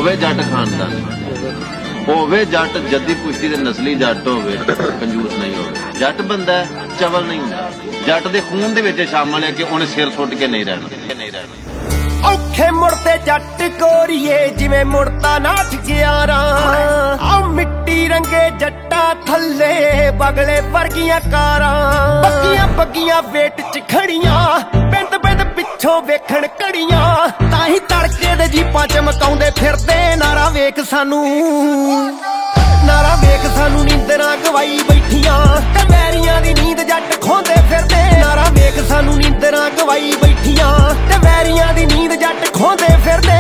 ਹੋਵੇ ਜੱਟ ਖਾਨਦਾਨ, ਹੋਵੇ ਜੱਟ ਜੱਦੀ ਪੁਸ਼ਤੀ ਦੇ ਨਸਲੀ ਜੱਟ ਹੋਵੇ, ਕੰਜੂਸ ਨਹੀਂ ਹੋਵੇ। ਜੱਟ ਬੰਦਾ ਚਵਲ ਨਹੀਂ ਹੁੰਦਾ, ਜੱਟ ਦੇ ਖੂਨ ਦੇ ਵਿੱਚ ਸ਼ਾਮਲ ਹੈ ਕਿ ਉਹਨੇ ਸਿਰ ਸੁੱਟ ਕੇ ਨਹੀਂ ਰਹਿਣਾ। ਔਖੇ ਮੁੜਦੇ ਜੱਟ ਗੋਰੀਏ ਜਿਵੇਂ ਮੁੜਦਾ ਨਾਠ ਗਿਆਰਾਂ, ਆ ਮਿੱਟੀ ਰੰਗੇ ਜੱਟਾਂ ਥੱਲੇ ਬਗਲੇ ਵਰਗੀਆਂ ਕਾਰਾਂ, ਬੱਗੀਆਂ ਬੱਗੀਆਂ ਵੇਟ ਚ ਖੜੀਆਂ, ਬਿੰਦ ਬਿੰਦ ਪਿੱਛੋਂ ਵੇਖਣ ਘੜੀਆਂ, ਤਾਂ ਹੀ ਤੜਕੇ ਦੇ ਜੀਪਾਂ ਚਮਕਾਉਂਦੇ ਫਿਰਦੇ। ਨਾਰਾ ਵੇਖ ਸਾਨੂੰ, ਨਾਰਾ ਵੇਖ ਸਾਨੂੰ, ਨੀਂਦਰਾਂ ਗਵਾਈ ਬੈਠੀਆਂ ਤੇ ਵੈਰੀਆਂ ਦੀ ਨੀਂਦ ਜੱਟ ਖੋਂਦੇ ਫਿਰਦੇ। ਨਾਰਾ ਵੇਖ ਸਾਨੂੰ, ਨੀਂਦਰਾਂ ਗਵਾਈ ਬੈਠੀਆਂ ਤੇ ਵੈਰੀਆਂ ਦੀ ਨੀਂਦ ਜੱਟ ਖੋਂਦੇ ਫਿਰਦੇ।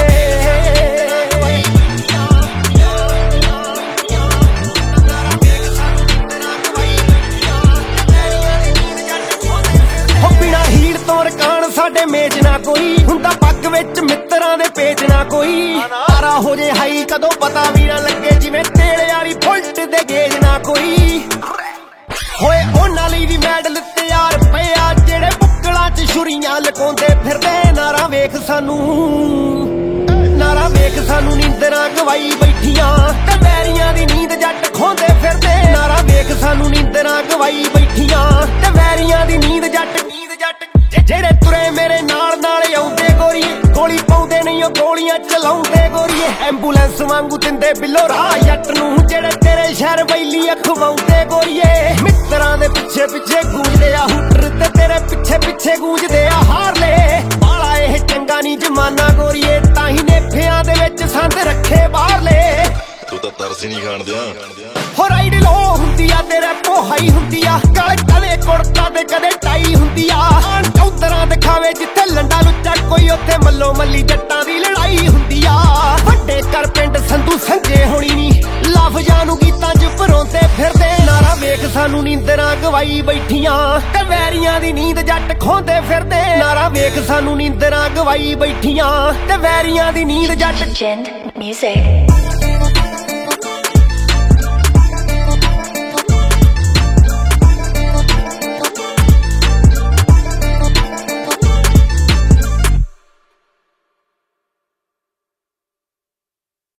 ਹੋ ਬਿਨਾਂ ਹੀੜ ਤੋਂ ਰਕਾਨ ਸਾਡੇ ਮੇਜ ਨਾ ਕੋਈ ਹੁੰਦਾ, ਪੱਗ ਵਿੱਚ ਮਿੱਤਰਾਂ ਦੇ ਪੇਜ ਨਾ ਕੋਈ। ਤਾਰਾ ਹੋ ਜੇ ਹਾਈ ਕਦੋਂ ਪਤਾ ਵੀ ਨਾ ਲੱਗੇ, ਜਿਵੇਂ ਤੇਲੇ ਵਾਲੀ ਫੁਲਟ ਦੇ ਗੇਜ ਨਾ ਕੋਈ। ਹੋਏ ਉਹਨਾਂ ਲਈ ਵੀ ਮੈਡਲ ਤਿਆਰ ਪਿਆ, ਜਿਹੜੇ ਬੁੱਕਲਾਂ 'ਚ ਛੁਰੀਆਂ ਲਕਾਉਂਦੇ ਫਿਰਦੇ। ਨਾਰਾ ਵੇਖ ਸਾਨੂੰ, ਨਾਰਾ ਵੇਖ ਸਾਨੂੰ, ਨੀਂਦਰਾਂ ਗਵਾਈ ਬੈਠੀਆਂ ਤੇ ਵੈਰੀਆਂ ਦੀ ਨੀਂਦ ਜੱਟ ਖੋਂਦੇ ਫਿਰਦੇ। ਨਾਰਾ ਵੇਖ ਸਾਨੂੰ, ਨੀਂਦਰਾਂ ਗਵਾਈ ਬੈਠੀਆਂ ਤੇ ਵੈਰੀਆਂ ਦੀ ਨੀਂਦ ਜੱਟ। ਜਿਹੜੇ ਤੁਰੇ ਮੇਰੇ ਨਾਲ ਨਾਲ ਆਉਂਦੇ ਗੋਰੀਏ, ਗੋਲੀ ਪਾਉਂਦੇ ਨਹੀਂ ਉਹ ਗੋਲੀਆਂ ਚਲਾਉਂਦੇ ਗੋਰੀਏ। ਐਂਬੂਲੈਂਸ ਵਾਂਗੂ ਦਿੰਦੇ ਬਿੱਲੋ ਰਾਹ ਜੱਟ ਨੂੰ, ਜਿਹੜੇ ਤੇਰੇ ਸ਼ਹਿਰ ਵੈਲੀ ਅਖਵਾਉਂਦੇ ਗੋਰੀਏ। ਮਿੱਤਰਾਂ ਦੇ ਪਿੱਛੇ ਪਿੱਛੇ ਗੂੰਜਦੇ ਆ ਹੂਟਰ ਤੇ ਤੇਰੇ ਪਿੱਛੇ ਪਿੱਛੇ ਗੂੰਜਦੇ ਆ ਹਾਰਲੇ। ਬਾਲਾ ਇਹ ਚੰਗਾ ਨਹੀਂ ਜਮਾਨਾ ਗੋਰੀਏ, ਤਾਂ ਹੀ ਨੇਫਿਆਂ ਦੇ ਵਿੱਚ ਸੰਦ ਰੱਖੇ ਬਾਹਰਲੇ। ਤੂੰ ਤਾਂ ਤਰਸ ਹੀ ਨਹੀਂ ਖਾਣ ਦਿਆਂ। ਹੋ ਰਾਈਡ ਲੋ ਹੁੰਦੀ ਆ ਤੇਰੇ ਪੋਹਾਈ ਹੁੰਦੀ ਆ, ਗਲ ਕਦੇ ਕੁੜਤਾ ਤੇ ਕਦੇ ਟਾਈ ਹੁੰਦੀ ਆ। ਚੌਧਰਾਂ ਦਿਖਾਵੇ ਜਿੱਥੇ ਲੰਡਾ ਲੁੱਚਾ ਕੋਈ, ਉੱਥੇ ਮੱਲੋ ਮੱਲੀ ਜੱਟਾਂ ਦੀ ਲੜਾਈ ਹੁੰਦੀ ਆ। ਵੱਡੇ ਕਰ ਪਿੰਡ ਸੰਧੂ ਸੰਜੇ ਹੋਣੀ ਨੀ, ਲਫ਼ਜ਼ਾਂ ਨੂੰ ਗੀਤਾਂ 'ਚ ਪਰੋਂਦੇ ਫਿਰਦੇ। ਨਾਰਾ ਵੇਖ ਸਾਨੂੰ, ਨੀਂਦਰਾਂ ਗਵਾਈ ਬੈਠੀਆਂ ਤੇ ਵੈਰੀਆਂ ਦੀ ਨੀਂਦ ਜੱਟ ਖੋਂਦੇ ਫਿਰਦੇ। ਨਾਰਾ ਵੇਖ ਸਾਨੂੰ, ਨੀਂਦਰਾਂ ਗਵਾਈ ਬੈਠੀਆਂ ਤੇ ਵੈਰੀਆਂ ਦੀ ਨੀਂਦ ਜੱਟ। Legend Music